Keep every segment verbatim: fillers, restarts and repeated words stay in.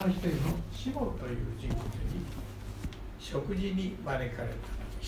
の一人のシモンという人物に食事に招かれたのでした。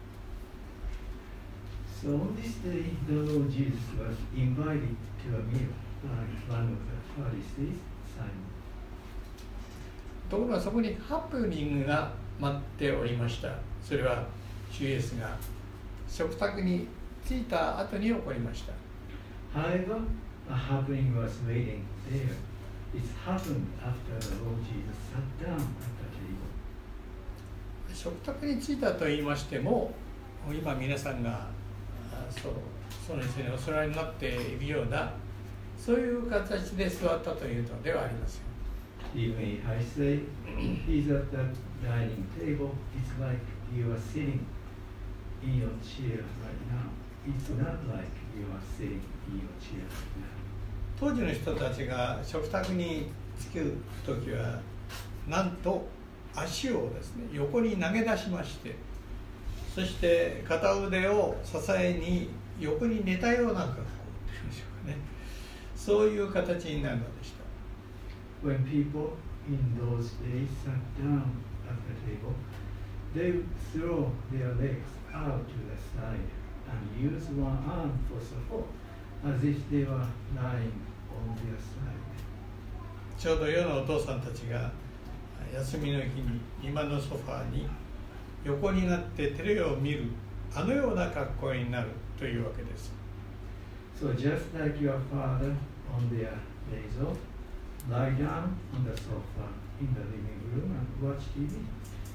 So on this day, the Lord Jesus was invited to a meal by one of the Pharisees, Simon. ところがそこにハプニングが待っておりました。それは主イエスが食卓に着いた後に起こりました。 However, a happening was waiting there. It happened after the Lord Jesus sat down at the table. 食卓に着いたと言いましても、今皆さんがそうその人にお座りになっているようなそういう形で座ったというのではありません。 Even if I say he's at the dining table, it's like you are sitting in your chair right now. It's not like you are sitting in your chair right now. 当時の人たちが食卓に着くときはなんと足をですね横に投げ出しまして、そして片腕を支えに横に寝たような格好というんでしょうかね、そういう形になるのでした。 When people in those days sat down at the table, they would throw their legs out to the side and use one arm for support, as if they were lying on their side. ちょうど世のお父さんたちが休みの日に今のソファーに横になってテレビを見るあのような格好になるというわけです。 So just like your father on their days off, lie down on the sofa in the living room and watch ティーブイ.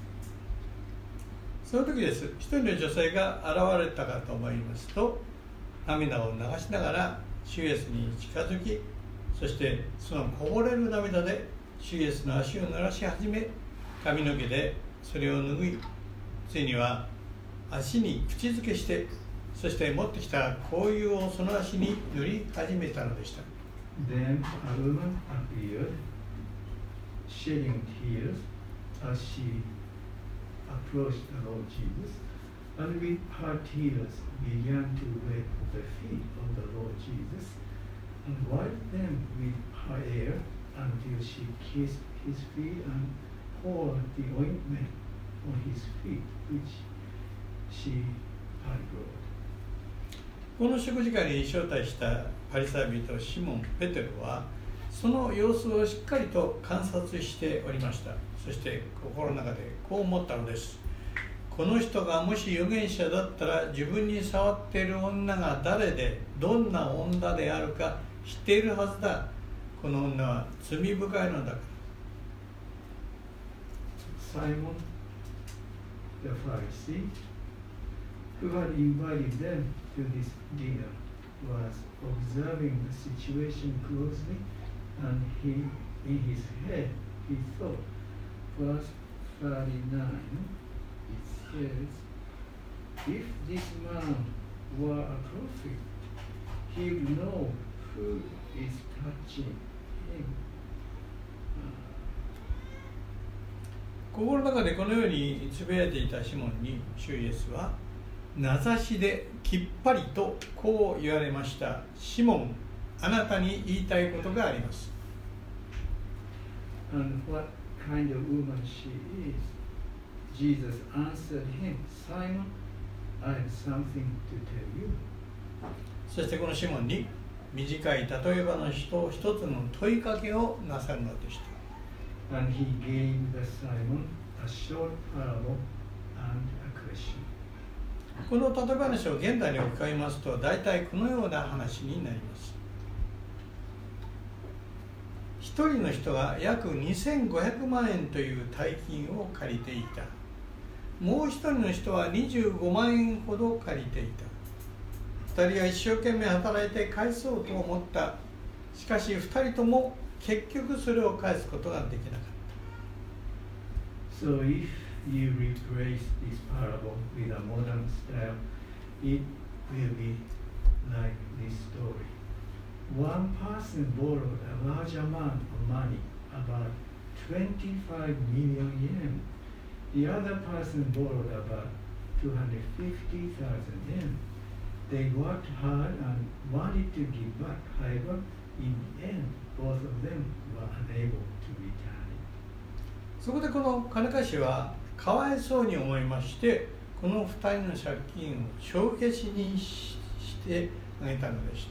その時です。一人の女性が現れたかと思いますと、涙を流しながら主イエスに近づき、そしてそのこぼれる涙で主イエスの足を濡らし始め、髪の毛でそれを拭い、ついには足に口づけして、そして持ってきた香油をその足に塗り始めたのでした。 Then a woman appeared, shedding tears as she approached the Lord Jesus, and with her tears began to wet the feet of the Lord Jesus, and wiped them with her hair until she kissed his feet and poured the ointment on his feet, which she had brought. この食事会に招待したパリサイ人シモン・ペテロはその様子をしっかりと観察しておりました。そして心の中でこう思ったのです。この人がもし預言者だったら自分に触っている女が誰でどんな女であるか知っているはずだ。この女は罪深いのだから。 Simon the Pharisee, who had invited them to this dinner, was observing the situation closely, and he, in his head, he thought, verse thirty-nine, it says, if this man were a prophet, he would know who is touching him. 心の中でこのようにつぶやいていたシモンに主イエスは名指しできっぱりとこう言われました。シモン、あなたに言いたいことがあります。 And what kind of woman she is? Jesus answered him, Simon, I have something to tell you. そしてこのシモンに短い例え話と一つの問いかけをなさるのでした。 And he gave the Simon a short parable and a question. この例え話を現代に置き換えますと大体このような話になります。一人の人が約にせんごひゃくまんえんという大金を借りていた。もう一人の人はにじゅうごまんえんほど借りていた。二人は一生懸命働いて返そうと思った。しかし二人とも結局それを返すことができなかった。 So if you replace this parable with a modern style, it will be like this story. One person borrowed a large amount of money, about twenty-five million yen. The other person borrowed about two hundred fifty thousand yen. They worked hard and wanted to give back. However, in the end, both of them were unable to return it. そこでこの金貸しはかわいそうに思いまして、このふたりの借金を帳消しにしてあげたのでした。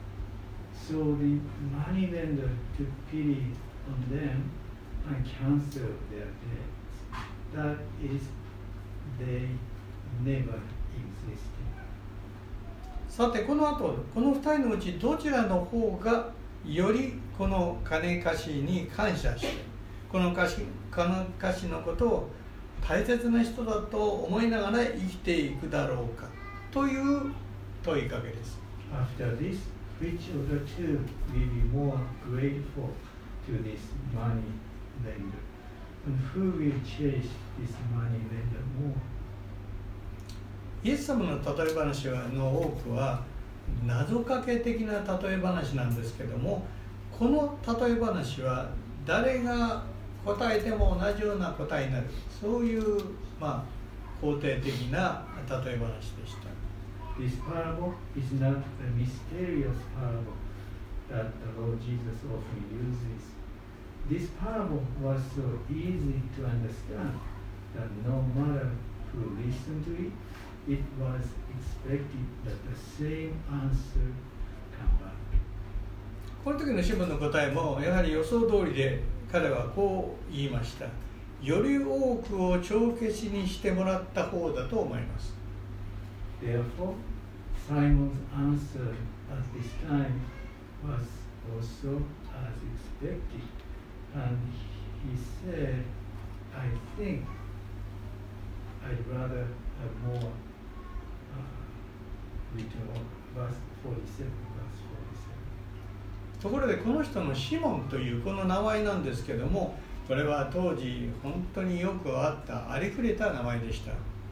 So the money lender took pity on them and canceled their debts. That is, they never existed. さてこの後、このふたりのうちどちらの方がよりこの金貸しに感謝して、この貸し、金貸しのことを大切な人だと思いながら生きていくだろうかという問いかけです。 After this, which of the two will be more grateful to this money lender, and who will chase this money lender more? イエス様の例え話の多くは謎かけ的な例え話なんですけども、この例え話は誰が答えても同じような答えになる、そういう、まあ、肯定的な例え話でした。 This parable is not a mysterious parable that the Lord Jesus often uses. This parable was so easy to understand that no matter who listened to it, it was expected that the same answer come back. この時のシモンの答えもやはり予想通りで、彼はこう言いました。より多くを帳消しにしてもらった方だと思います。 Therefore, Simon's answer at this time was also as expected, and he said, I think I'd rather have more uh, written on verse forty-seven, verse forty-seven. ところでこの人のシモンというこの名前なんですけども、これは当時本当によくあったありふれた名前でした。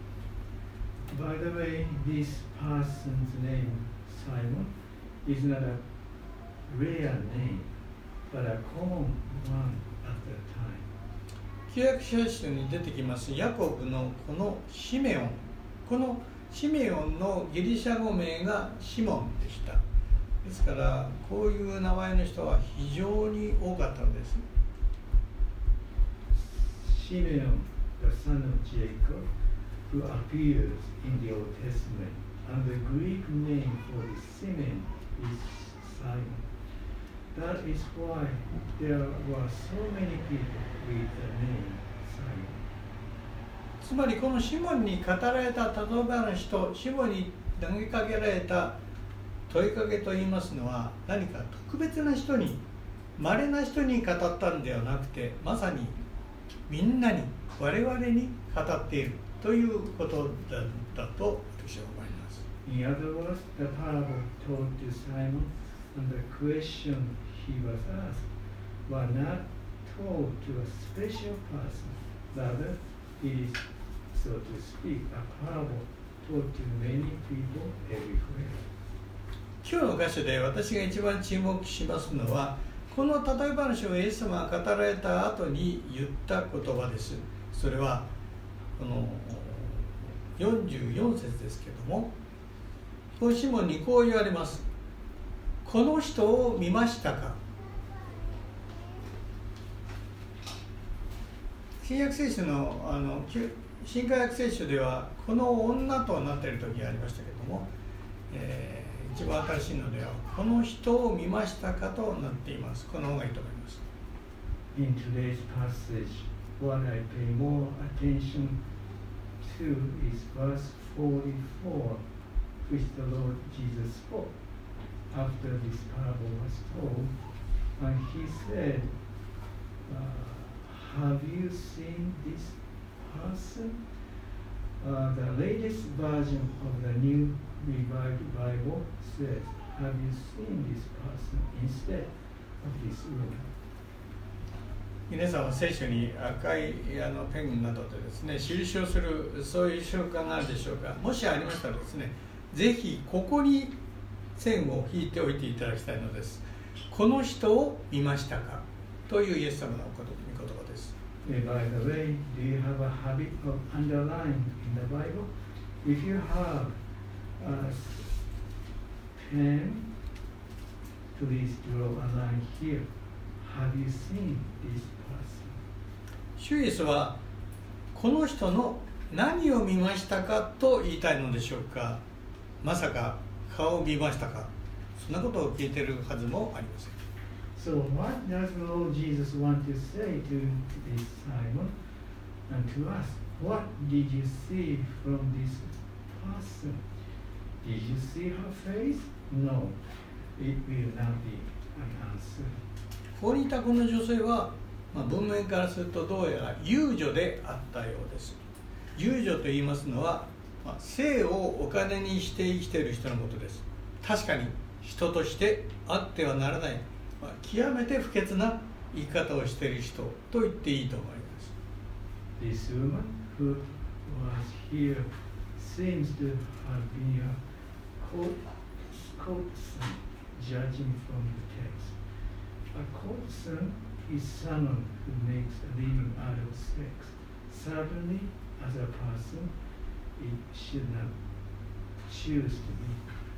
By the way, this person's name, Simon, is not a rare name, but a common one at the time. 旧約聖書に出てきますヤコブのこのシメオン、このシメオンのギリシャ語名がシモンでした。ですからこういう名前の人は非常に多かったのです。 シメオン、the son of Jacob, who appears in the Old Testament, and the Greek name for the Simeon is Simon. That is why there were so many people with the name Simon. つまりこのシモンに語られた例え話とシモンに投げかけられた問いかけといいますのは、何か特別な人に、稀な人に語ったんではなくて、まさにみんなに、我々に語っているということだったと私は思います。 In other words, the parable told to Simon and the question he was asked were not told to a special person. Rather, it is, so to speak, a parable told to many people everywhere. 今日の箇所で私が一番注目しますのは、この例え話をイエス様が語られた後に言った言葉です。それはこのよんじゅうよん節ですけれども、このシモンにこう言われます。この人を見ましたか。新約聖書の、あの新化訳聖書ではこの女となっている時がありましたけれども、えー一番新しいのではこの人を見ましたかとなっています。この方がいいと思います。 In today's passage, what I pay more attention to is verse forty-four, which the Lord Jesus spoke after this parable was told, and he said, uh, have you seen this person? Uh, the latest version of the New Revived Bible says, have you seen this person instead of this woman? 皆さんは聖書に赤いあのペンなどでですね、印をするそういう習慣があるでしょうか。もしありましたらですね、ぜひここに線を引いておいていただきたいのです。この人を見ましたかというイエス様の御言葉です。 By the way, do you have a habit of underlining in the Bible? If you have a pen, please draw a line here. Have you seen this person? 主イエスはこの人の何を見ましたかと言いたいのでしょうか。まさか顔を見ましたか、そんなことを聞いているはずもありません。 So what does the Lord Jesus want to say to this Simon and to us? What did you see from this person? Did you see her face? No, it will not be an answer. ここにいたこの女性は、まあ、文面からするとどうやら遊女であったようです。遊女と言いますのは、まあ、性をお金にして生きている人のことです。確かに人としてあってはならない、まあ、極めて不潔な生き方をしている人と言っていいと思います。 This woman who was here seems to have been a courtesan, judging from the text. A courtesan is someone who makes a living out of sex. Certainly, as a person, it should not choose to be.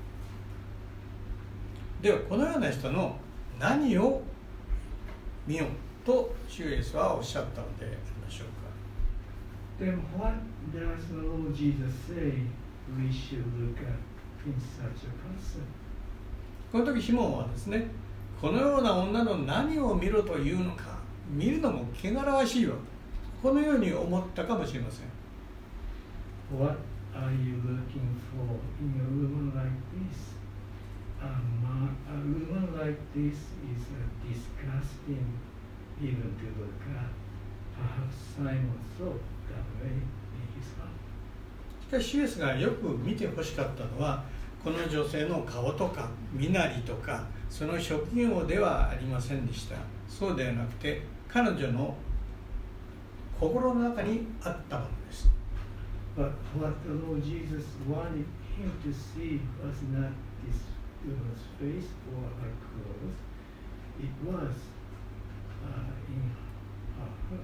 ではこのような人の何を見ようと主イエスはおっしゃったのでありましょうか。 Then what does the Lord Jesus say we should look at in such a person? この時シモンはですね、このような女の何を見ろというのか、見るのも汚らわしいわ、このように思ったかもしれません。 What are you looking for in a woman like this? A, man, a woman like this is a disgusting even to look at. Perhaps Simon thought that way in his heart. しかしシュエスがよく見てほしかったのは、この女性の顔とか身なりとかその職業ではありませんでした。そうではなくて彼女の心の中にあったものです。 But what the Lord Jesus wanted him to see was not this woman's face or her clothes. It was uh, in her heart.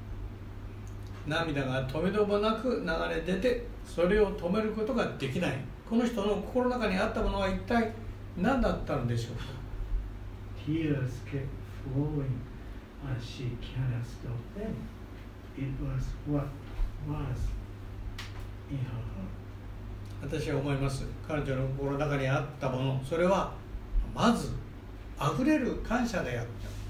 涙が止めどもなく流れ出て、それを止めることができない。この人の心の中にあったものは一体何だったのでしょうか。 Tears kept flowing and she cannot stop them. It was what was in her heart. 私は思います。彼女の心の中にあったもの、それはまず溢れる感謝であった。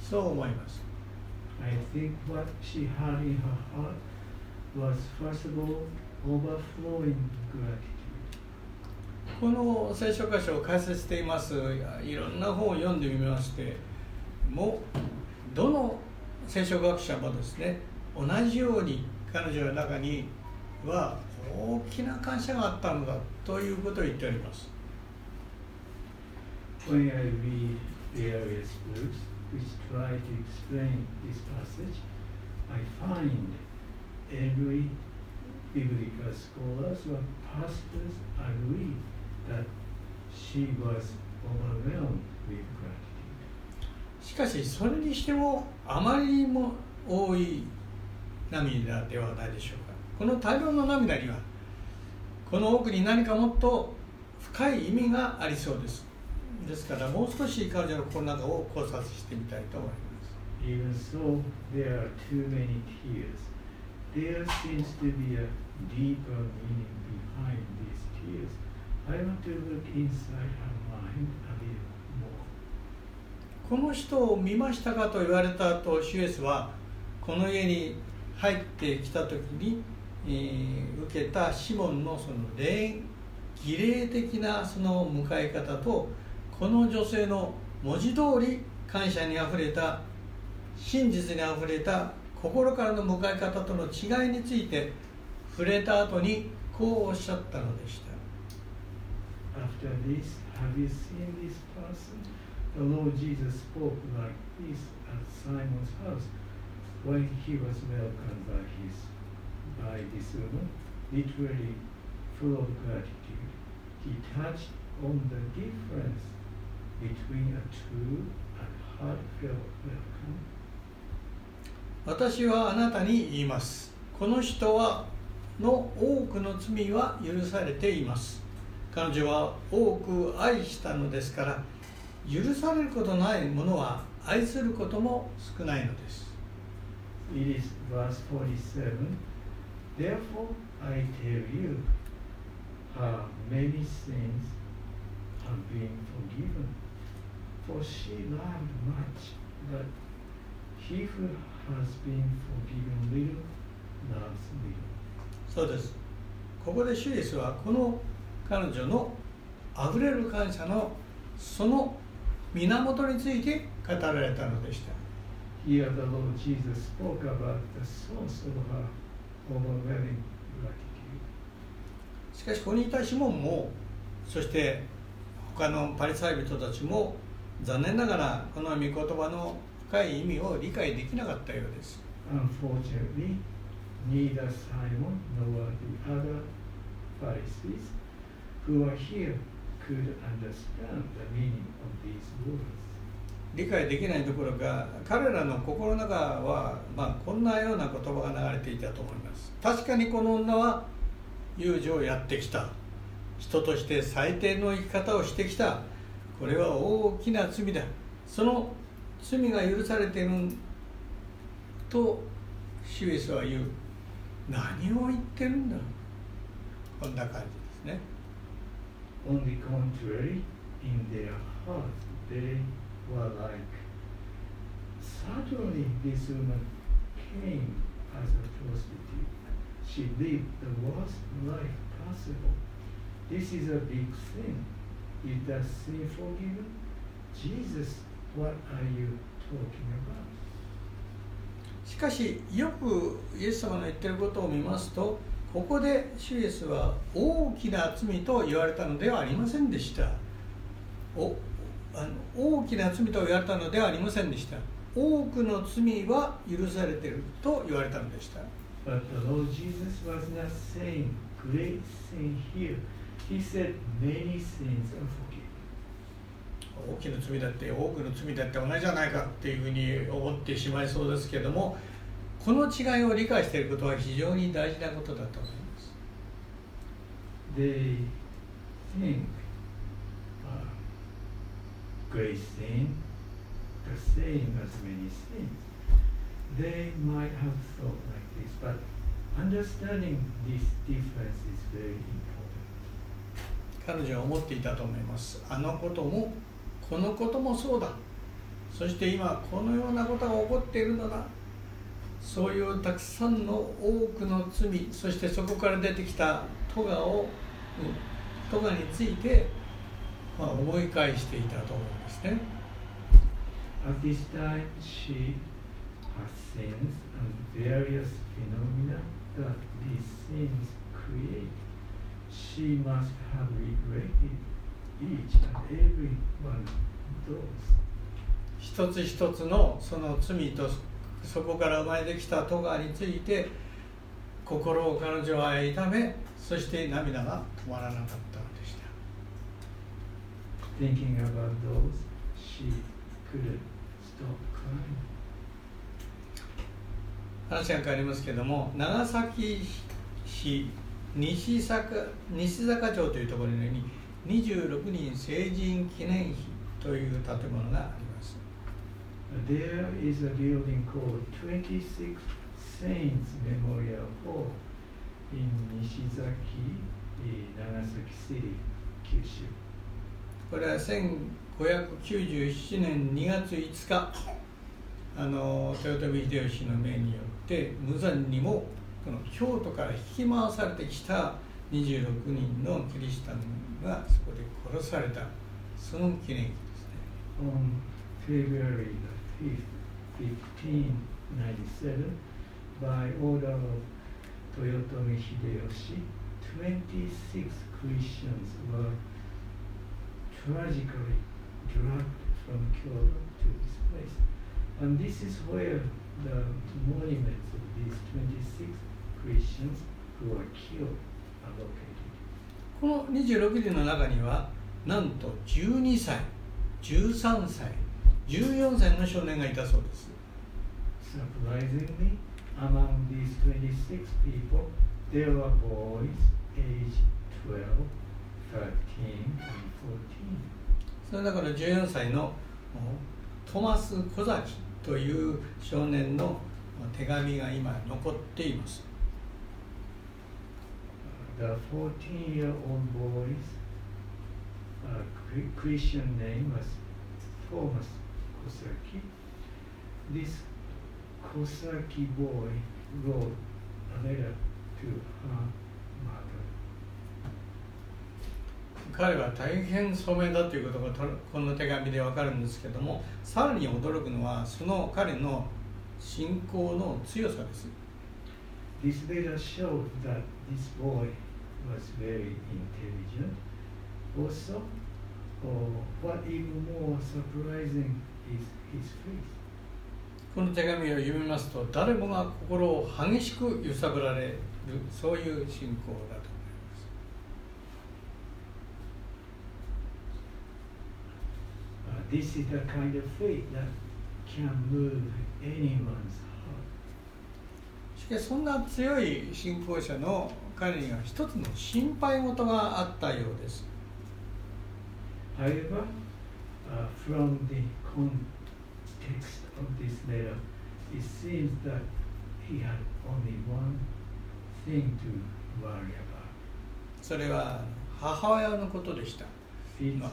そう思います。 I think what she had in her heart was first of all overflowing gratitude. この聖書箇所を解説していますいろんな本を読んでみましても、どの聖書学者もですね、同じように彼女の中には大きな感謝があったのだということを言っております。 When I read various books which try to explain this passage, I find every biblical scholars or pastors agree that she was overwhelmed with gratitude. しかしそれにしてもあまりにも多い涙ではないでしょうか。この大量の涙にはこの奥に何かもっと深い意味がありそうです。ですからもう少し彼女の心の中を考察してみたいと思います。 Even so, there are too many tears. There seems to be a deeper meaning behind these tears. I want to look inside her mind a little more. この人を見ましたかと言われた後、シュエスはこの家に入ってきた時に、えー、受けたシモンのその礼儀礼的なその迎え方と、この女性の文字通り感謝にあふれた、真実にあふれた心からの迎え方との違いについて触れた後にこうおっしゃったのでした。 After this, have you seen this person? The Lord Jesus spoke like this at Simon's house when he was welcomed by his by this woman, literally full of gratitude. He touched on the difference between a true and heartfelt welcome. 私はあなたに言います。この人はの多くの罪は許されています。彼女は多く愛したのですから、許されることないものは愛することも少ないのです。 it is verse forty-seven. Therefore, I tell you, her many sins have been forgiven. For she loved much, but he who has been forgiven little loves little. そうです。ここで主イエスはこの彼女のあふれる感謝のその源について語られたのでした。 Here the Lord Jesus spoke about the source of her overwhelming gratitude. しかしここにいたシモンも、そして他のパリサイ人たちも残念ながらこの御言葉の深い意味を理解できなかったようです。 Unfortunately, neither Simon nor the other Pharisees who are here could understand the meaning of these words. 理解できないどころか、彼らの心の中は、まあ、こんなような言葉が流れていたと思います。確かにこの女は遊女をやってきた。人として最低の生き方をしてきた。これは大きな罪だ。その罪が許されていると主イエスは言う。何を言ってるんだ。こんな感じですね。 On the contrary, in their hearts they were like, certainly this woman came as a prostitute. She lived the worst life possible. This is a big sin. Is that sin forgiven? Jesus, what are you talking about? しかしよくイエス様の言っていることを見ますと、ここで主イエスは大きな罪と言われたのではありませんでした。おあの大きな罪と言われたのではありませんでした。多くの罪は許されていると言われたのでした。 But the Lord Jesus was not saying great sin here. He said many sins are forgiven. 大きな罪だって多くの罪だって同じじゃないかっていうふうに思ってしまいそうですけれども、この違いを理解していることは非常に大事なことだと思います。 They think uh, great sin, the same as many sins. They might have thought like this, but understanding this difference is very important. 彼女は思っていたと思います。あのこともこのこともそうだ。そして今このようなことが起こっているのだ。そういうたくさんの多くの罪、そしてそこから出てきた咎を、咎について、まあ、思い返していたと思うんですね。 At this time, she has sins and various phenomena that these sins create. She must have regretted each and every one of those. 一つ一つのその罪とそこから生まれてきた咎について心を彼女は痛め、そして涙が止まらなかったのでした。 Thinking about those, she couldn't stop crying. 話が変わりますけれども、長崎市西坂、西坂町というところににじゅうろくにん成人記念碑という建物があります。 There is a building called twenty-six Saints Memorial Hall in Nishizaki, Nagasaki City, 九州。 これはせんごひゃくきゅうじゅうななねんにがついつか、あの豊臣秀吉の命によって無残にもこの京都から引き回されてきたにじゅうろくにんのキリシタンがそこで殺された、その記念碑ですね。 On February the fifth, fifteen ninety-seven, by order of Toyotomi Hideyoshi, twenty-six Christians were tragically dragged from Kyoto to this place. And this is where the monuments of these twenty-six Christians who were killed are located. このにじゅうろくにんの中にはなんとじゅうにさい、じゅうさんさい、じゅうよんさいの少年がいたそうです。 Surprisingly, among these twenty-six people, there were boys aged twelve, thirteen, and fourteen. その中のじゅうよんさいのトマス・コザキという少年の手紙が今残っています。 The fourteen-year-old boy's uh, Christian name was Thomas Kosaki. This Kosaki boy wrote a letter to her mother. 彼は大変聡明だということがこの手紙でわかるんですけども、さらに驚くのはその彼の信仰の強さです。 This letter showed that this boy was very intelligent. Also, oh, what even more surprising is his faith. この手紙を読みますと、誰もが心を激しく揺さぶられる、そういう信仰だと。 This is the kind of faith that can move anyone's heart. しかしそんな強い信仰者の彼には一つの心配事があったようです。 However, uh, from the context of this letter, it seems that he had only one thing to worry about. それは母親のことでした。 His, his mother.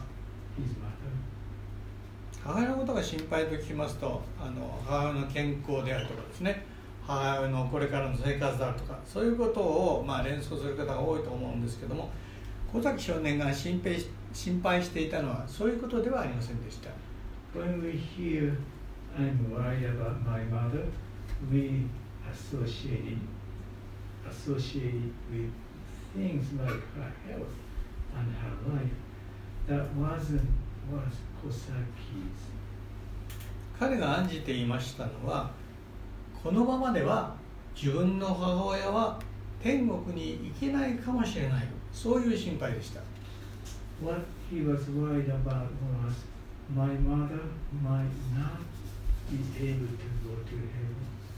母親のことが心配と聞きますと、あの母親の健康であるとかですね、母親のこれからの生活だとか、そういうことを、まあ、連想する方が多いと思うんですけども、小崎少年が心配し、心配していたのはそういうことではありませんでした。 When we hear I'm worried about my mother, we associate it, associate it with things like her health and her life. That wasn't what Kosaki's. 彼が案じていましたのは、このままでは自分の母親は天国に行けないかもしれない、そういう心配でした。 What he was worried about was my mother might not be able to go to heaven.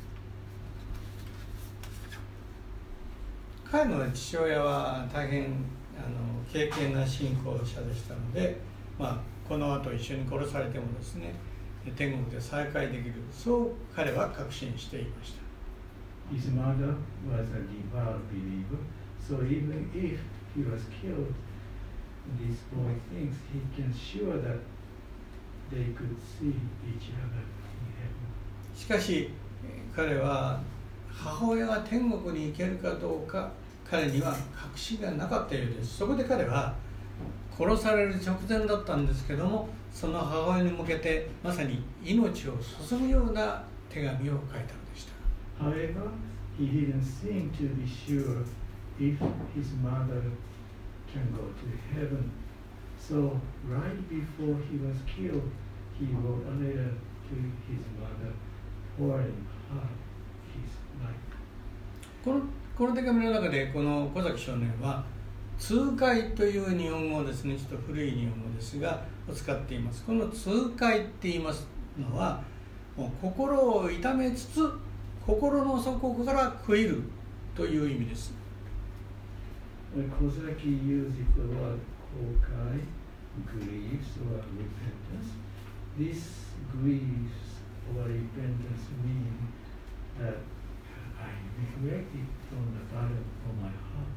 彼の父親は大変あの敬虔な信仰者でしたので、まあ、この後一緒に殺されてもですね、天国で再会できる、そう彼は確信していました。 His mother was a devout believer, so even if he was killed, this boy thinks he can sure that they could see each other in heaven. しかし彼は母親が天国に行けるかどうか彼には確信がなかったようです。そこで彼は殺される直前だったんですけども、その母親に向けてまさに命を注ぐような手紙を書いたのでした。 However, he didn't seem to be sure if his mother can go to heaven. So right before he was killed, he wrote a letter to his mother, pouring her his life. このこの手紙の中でこの小崎少年は痛快という日本語ですね、ちょっと古い日本語ですがを使っています。この痛快って言いますのは、もう心を痛めつつ心の底から悔いるという意味です。 Kosaki uses the word kokai, griefs or repentance. These griefs or repentance mean that I regret it from the bottom of my heart.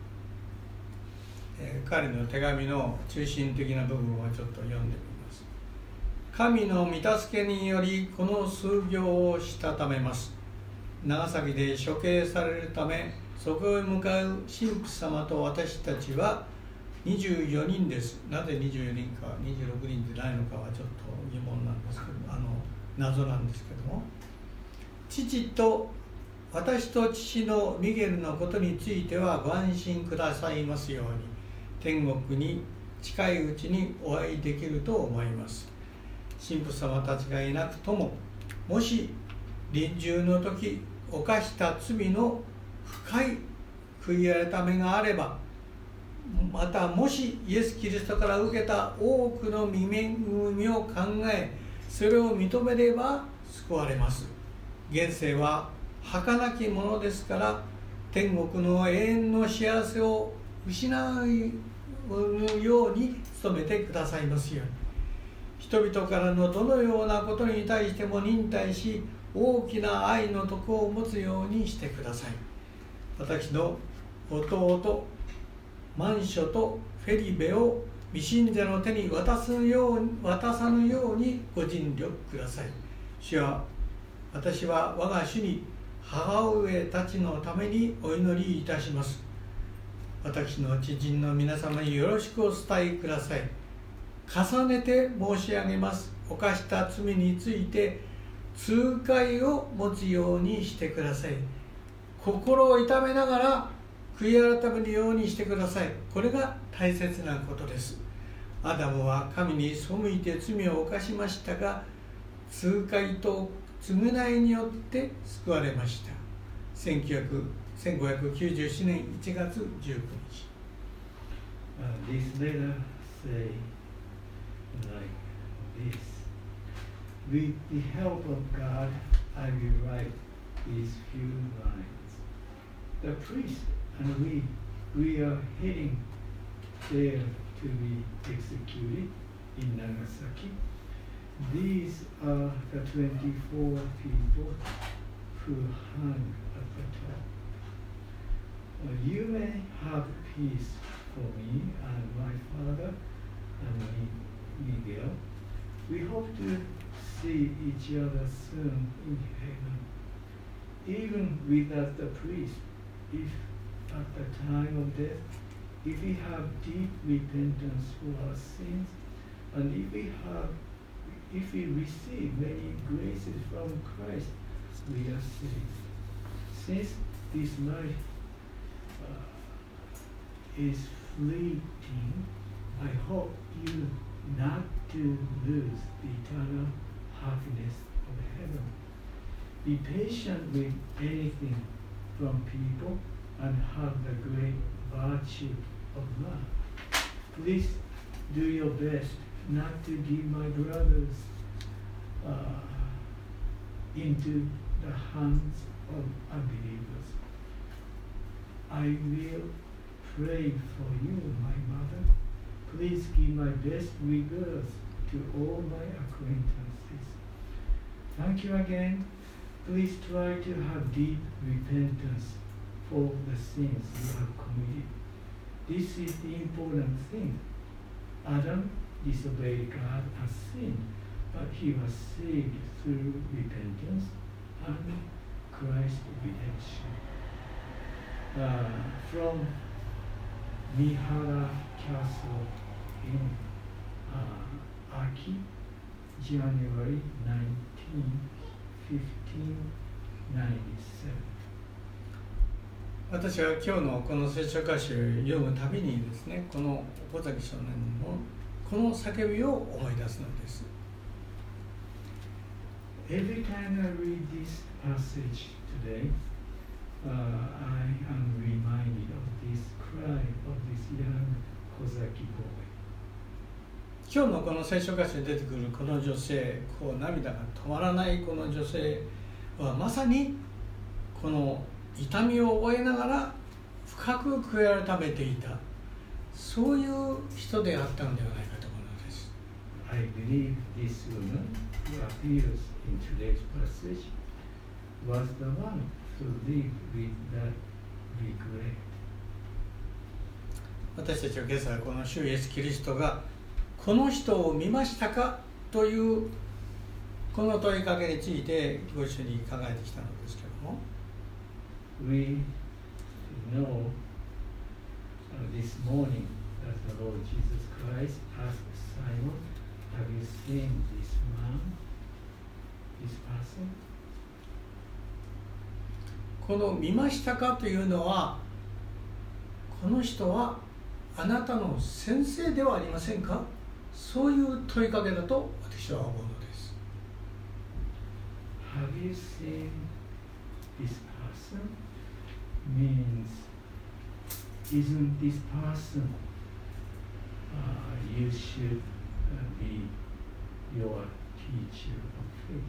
彼の手紙の中心的な部分をちょっと読んでみます。神の御助けによりこの数行をしたためます。長崎で処刑されるためそこへ向かう神父様と私たちはにじゅうよにんです。なぜにじゅうよにんかにじゅうろくにんでないのかはちょっと疑問なんですけど、あの謎なんですけども、父と私と父のミゲルのことについてはご安心くださいますように、天国に近いうちにお会いできると思います。神父様たちがいなくとも、もし臨終の時犯した罪の深い悔い改めがあれば、またもしイエス・キリストから受けた多くの御恵みを考え、それを認めれば救われます。現世は儚きものですから、天国の永遠の幸せを失うように努めてくださいますように。人々からのどのようなことに対しても忍耐し、 大きな愛の徳を持つようにしてください。私の弟マンショとフェリベを未信者の手に渡すよう渡さぬようにご尽力ください。主は、私は我が主に母上たちのためにお祈りいたします。私の知人の皆様によろしくお伝えください。重ねて申し上げます。犯した罪について痛快を持つようにしてください。心を痛めながら悔い改めるようにしてください。これが大切なことです。アダムは神に背いて罪を犯しましたが、痛快と償いによって救われました。せんごひゃくきゅうじゅうなないいちがつじゅうくにち。 Uh, this letter say like this. With the help of God, I will write these few lines. The priest and we, we are heading there to be executed in Nagasaki. These are the twenty-four people who hung at the top. Uh, you may have peace for me and my father and Miguel. We hope to see each other soon in heaven. Even without the priest, if at the time of death, if we have deep repentance for our sins, and if we have, if we receive many graces from Christ, we are saved. Since this life uh, is fleeting, I hope you not to lose the eternal happiness of heaven. Be patient with anything from people and have the great virtue of love. Please do your best not to give my brothers uh, into the hands of unbelievers. I will pray for you, my mother. Please give my best regards to all my acquaintances. Thank you again. Please try to have deep repentance for the sins you have committed. This is the important thing. Adam disobeyed God and sinned, but he was saved through repentance and Christ's redemption. Uh, from Mihara Castle in uh, Aki, January nineteenth, fifteen ninety-seven. 私は今日のこの聖書箇所を読むたびにですね、この岡崎少年のこの叫びを思い出すのです。 Every time I read this passage today, uh, I am reminded of this cry of this young Kozaki boy. 今日のこの聖書箇所に出てくるこの女性、こう涙が止まらないこの女性はまさにこの痛みを覚えながら深く悔い改めていた、そういう人であったのではないかと思うのです。 I believe this woman who appears in today's passage was the one who lived with that regret. 私たちは今朝この主イエスキリストがこの人を見ましたかというこの問いかけについてご一緒に考えてきたのですけども、 We know uh, this morning that the Lord Jesus Christ asked Simon, have you seen this man, this person? この見ましたかというのは、この人はあなたの先生ではありませんか、そういう問いかけだと私は思うのです。 Have you seen this person means isn't this person uh, you should uh, be your teacher of faith.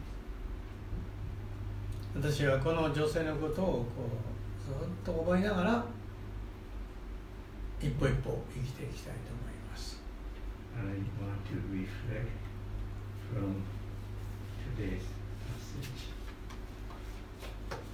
私はこの女性のことをこうずっと覚えながら一歩一歩生きていきたいと思います。 I want to reflect from today's passage.